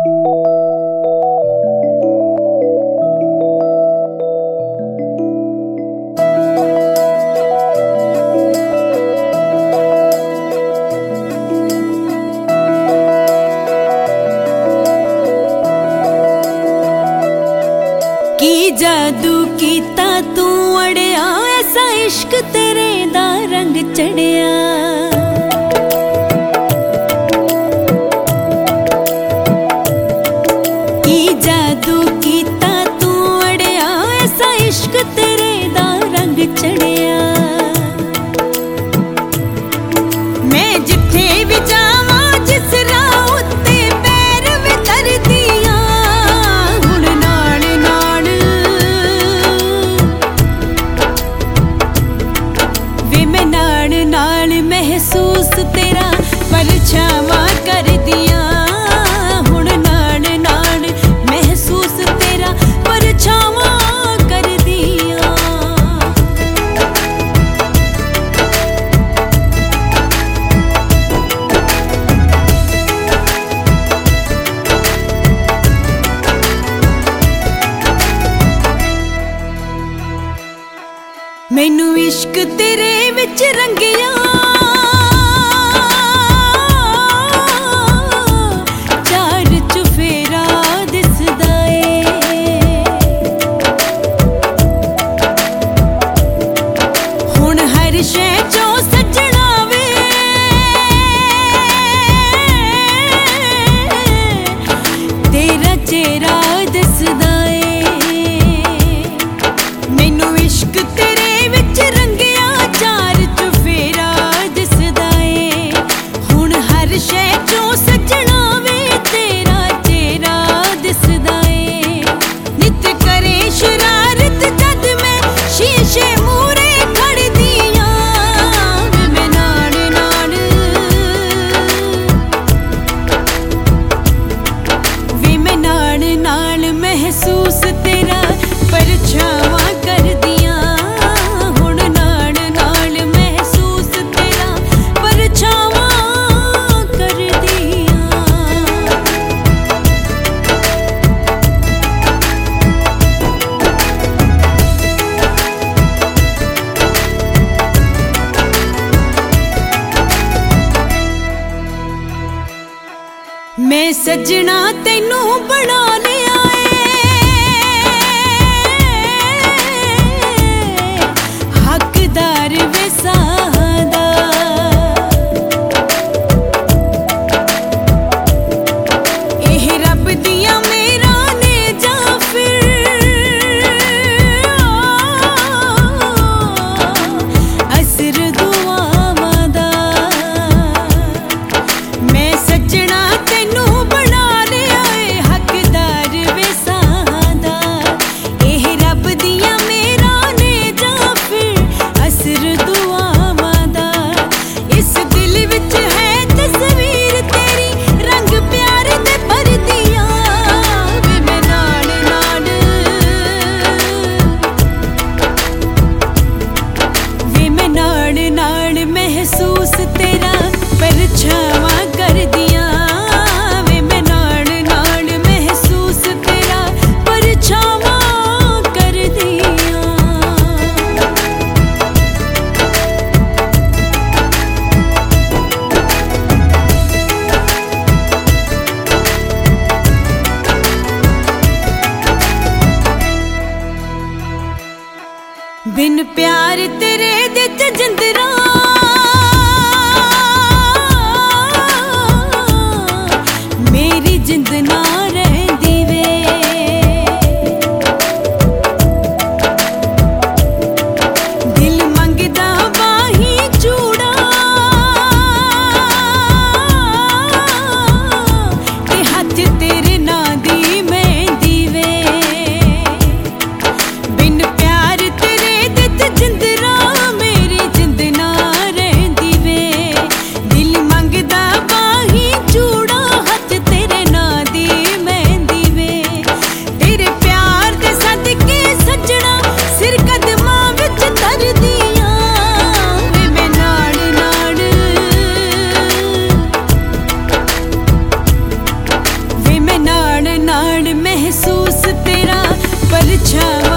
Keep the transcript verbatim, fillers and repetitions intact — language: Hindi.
की जादू कीता तू अड़िया, ऐसा इश्क तेरे दा रंग चढ़िया। की जादू कीता तू अड़िया, ऐसा इश्क तेरे दा रंग चढ़िया। मैं जिथे भी जावा जिस राह उत्ते पैर में धरदियां, हुण नाल नाल वे मैं नाल नाल महसूस तेरा परछावा कर दिया। हुण नाल नाल महसूस तेरा परछावा कर दिया। मैनू इश्क तेरे विच रंगिया, चार चुफेरा दिसदा ए। हुण हर शै चों सजना वे तेरा चेहरा दिसदा ए। मैनू इश्क तेरे विच रंगिया, चार चुफेरा दिसदा ए। हुण हर शै चों सजना वे तेरा चेहरा दिसदा ए। नित करे शरारत जद मैं शीशे मूरे खड़दियां, मैं नाल नाल वे मैं नाल नाल महसूस तेरा परछावा कर दिया। हुण नाल नाल महसूस तेरा परछावा कर दिया। मैं सजना तैनू बना लिया ए, हकदार वे सादा। एह रब दिया मेरा ने जा फिर असर दुआवां दा। मैं सजना तैनू बना लिया ए, हकदार वे सादा। एह रब दिया मेरा ने जा फिर असर दुआवां दा। इस दिल विच है तस्वीर तेरी, रंग प्यार दे भरदियां, वे मैं नाल नाल वे मैं नाल नाल महसूस तेरा परछावा कर दिया। वे मैं नाल नाल महसूस तेरा परछावा कर दिया। बिन प्यार तेरे दित जिंदरा, मेरी जिंद ना रहंदी वे। दिल मंगदा बाही चूड़ा, ते हथ तेरे नां दी मेहंदी वे। बिन प्यार तेरे दित जिंदरा में महसूस तेरा परछावा